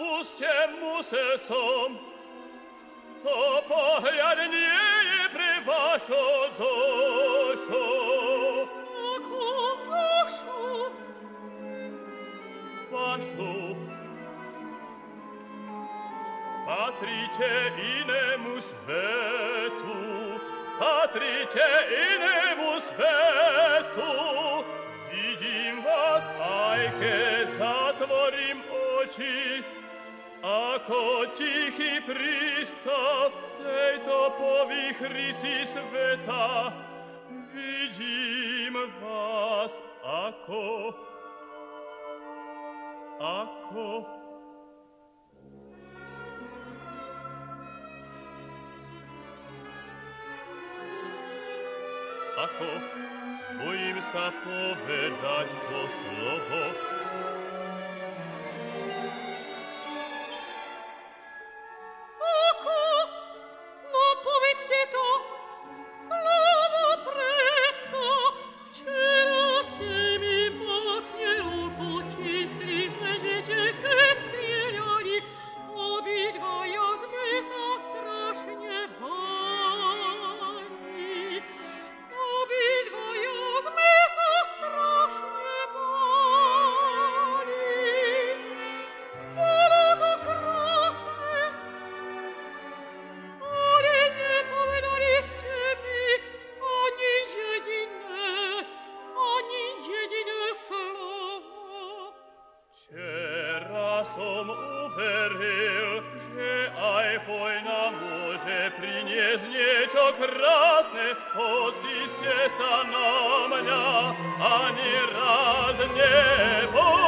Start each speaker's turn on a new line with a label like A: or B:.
A: odpuste musel som, to pohľadnie pre vašu dušu.
B: Akú dušu?
A: Vašu. Patrite inému svetu, patrite inému svetu. Vidím vás, aj keď zatvorím oči, ako tichý prístav tejto povychrici sveta. Vidím vás, ako bojím sa povedať to slovo.
B: Ako? No povedzte to, slovo predsa. Včera ste mi mocne potisli, vedete, keď strieľali. Obidvaja sme sa strašne báli. Obidvaja sme sa strašne báli. Bolo to krásne, ale nepovedali ste mi ani jediné slovo.
A: Včera som uveril, že aj vojna môže priniesť niečo krásne, hoci ste sa na mňa ani raz nebojali.